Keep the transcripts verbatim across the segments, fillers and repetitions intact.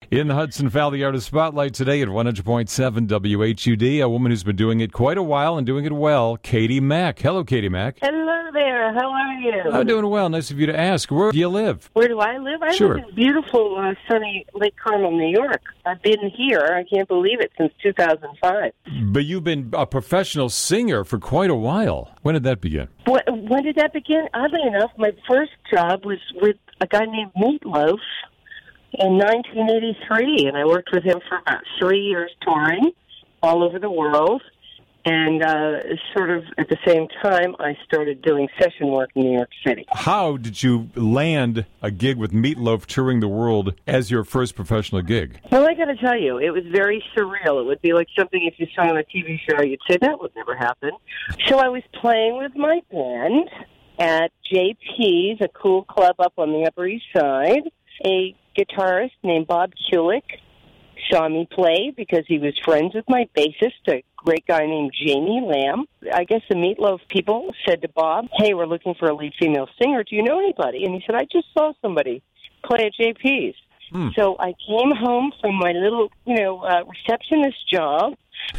In the Hudson Valley Artist Spotlight today at one hundred point seven W H U D, a woman who's been doing it quite a while and doing it well, Katie Mack. Hello, Katie Mack. Hello there. How are you? I'm doing well. Nice of you to ask. Where do you live? Where do I live? I Sure. live in beautiful, uh, sunny Lake Carmel, New York. I've been here, I can't believe it, since two thousand five. But you've been a professional singer for quite a while. When did that begin? What, when did that begin? Oddly enough, my first job was with a guy named Meatloaf in nineteen eighty-three, and I worked with him for about three years touring all over the world. And uh, sort of at the same time, I started doing session work in New York City. How did you land a gig with Meatloaf touring the world as your first professional gig? Well, I got to tell you, it was very surreal. It would be like something if you saw on a T V show, you'd say, that would never happen. So I was playing with my band at J P's, a cool club up on the Upper East Side. A guitarist named Bob Kulick saw me play because he was friends with my bassist, a great guy named Jamie Lamb. I guess the Meatloaf people said to Bob, hey, we're looking for a lead female singer. Do you know anybody? And he said, I just saw somebody play at J P's. Hmm. So I came home from my little, you know, uh, receptionist job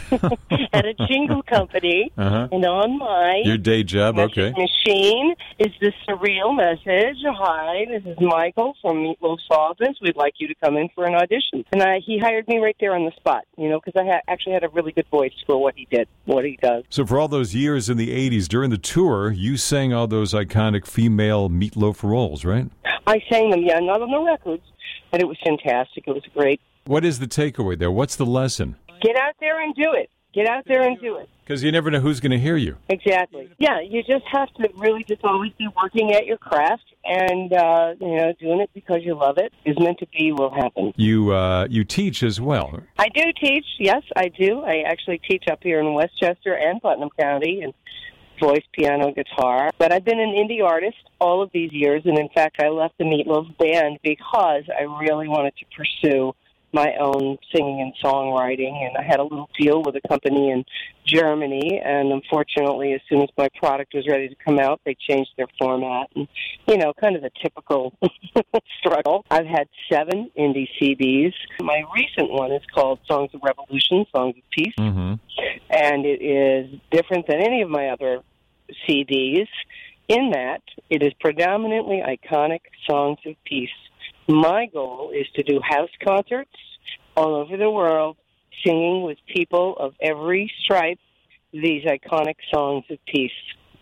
at a jingle company, uh-huh. and on my your day job, okay, machine is this surreal message. Hi, this is Michael from Meatloaf's office. We'd like you to come in for an audition. And I, he hired me right there on the spot, you know, because I ha- actually had a really good voice for what he did, what he does. So for all those years in the eighties, during the tour, you sang all those iconic female Meatloaf roles, right? I sang them, yeah, not on the records, but it was fantastic. It was great. What is the takeaway there? What's the lesson? Get out there and do it. Get out there and do it. Because you never know who's going to hear you. Exactly. Yeah, you just have to really just always be working at your craft and, uh, you know, doing it because you love it. Is meant to be will happen. You uh, you teach as well. I do teach. Yes, I do. I actually teach up here in Westchester and Putnam County and voice, piano, guitar. But I've been an indie artist all of these years, and in fact, I left the Meatloaf band because I really wanted to pursue my own singing and songwriting, and I had a little deal with a company in Germany, and unfortunately, as soon as my product was ready to come out, they changed their format, and, you know, kind of a typical struggle. I've had seven indie C Ds. My recent one is called Songs of Revolution, Songs of Peace, mm-hmm. and it is different than any of my other C Ds in that it is predominantly iconic songs of peace. My goal is to do house concerts all over the world, singing with people of every stripe these iconic songs of peace.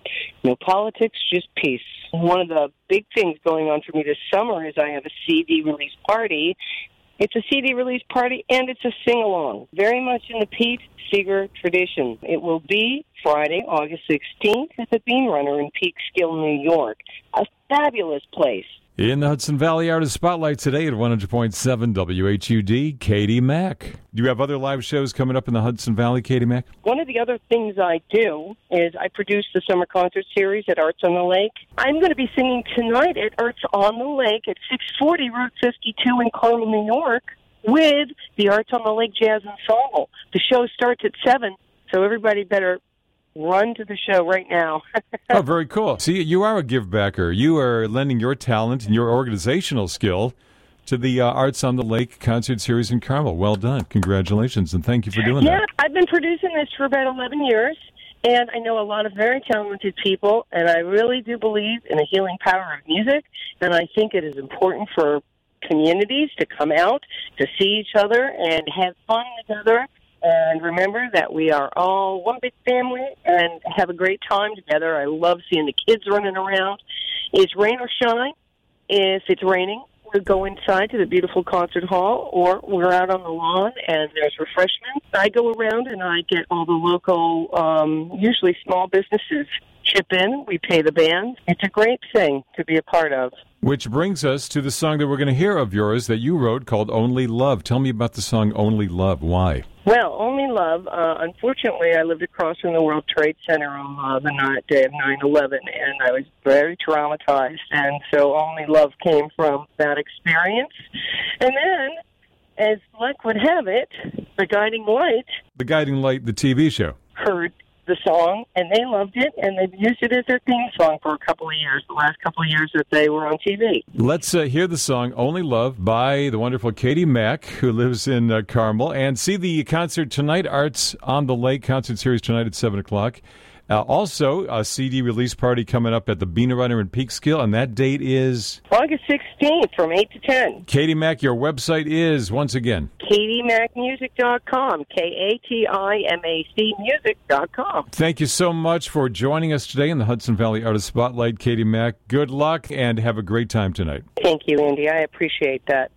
No politics, just peace. One of the big things going on for me this summer is I have a C D release party. It's a C D release party, and it's a sing-along, very much in the Pete Seeger tradition. It will be Friday, August sixteenth at the Bean Runner in Peekskill, New York. A fabulous place. In the Hudson Valley Artist Spotlight today at one hundred point seven W H U D, Katie Mack. Do you have other live shows coming up in the Hudson Valley, Katie Mack? One of the other things I do is I produce the summer concert series at Arts on the Lake. I'm going to be singing tonight at Arts on the Lake at six forty Route fifty-two in Carmel, New York, with the Arts on the Lake Jazz Ensemble. The show starts at seven, so everybody better run to the show right now. Oh, very cool. See, you are a give-backer. You are lending your talent and your organizational skill to the uh, Arts on the Lake concert series in Carmel. Well done. Congratulations, and thank you for doing yeah, that. Yeah, I've been producing this for about eleven years, and I know a lot of very talented people, and I really do believe in the healing power of music, and I think it is important for communities to come out, to see each other, and have fun together. And remember that we are all one big family and have a great time together. I love seeing the kids running around. It's rain or shine. If it's raining, we'll go inside to the beautiful concert hall, or we're out on the lawn and there's refreshments. I go around and I get all the local, um, usually small businesses chip in. We pay the band. It's a great thing to be a part of. Which brings us to the song that we're going to hear of yours that you wrote called Only Love. Tell me about the song Only Love. Why? Well, Only Love, uh, unfortunately, I lived across from the World Trade Center on uh, the night, day of nine eleven, and I was very traumatized, and so Only Love came from that experience. And then, as luck would have it, The Guiding Light... The Guiding Light, the T V show. Heard the song, and they loved it, and they've used it as their theme song for a couple of years, the last couple of years that they were on T V. Let's uh, hear the song Only Love by the wonderful Katie Mack, who lives in uh, Carmel, and see the concert tonight, Arts on the Lake concert series tonight at seven o'clock. Uh, also, a C D release party coming up at the Bean Runner in Peekskill, and that date is August sixteenth from eight to ten. Katie Mack, your website is, once again, katie mac music dot com, K A T I M A C music dot com. Thank you so much for joining us today in the Hudson Valley Artist Spotlight, Katie Mack. Good luck, and have a great time tonight. Thank you, Andy. I appreciate that.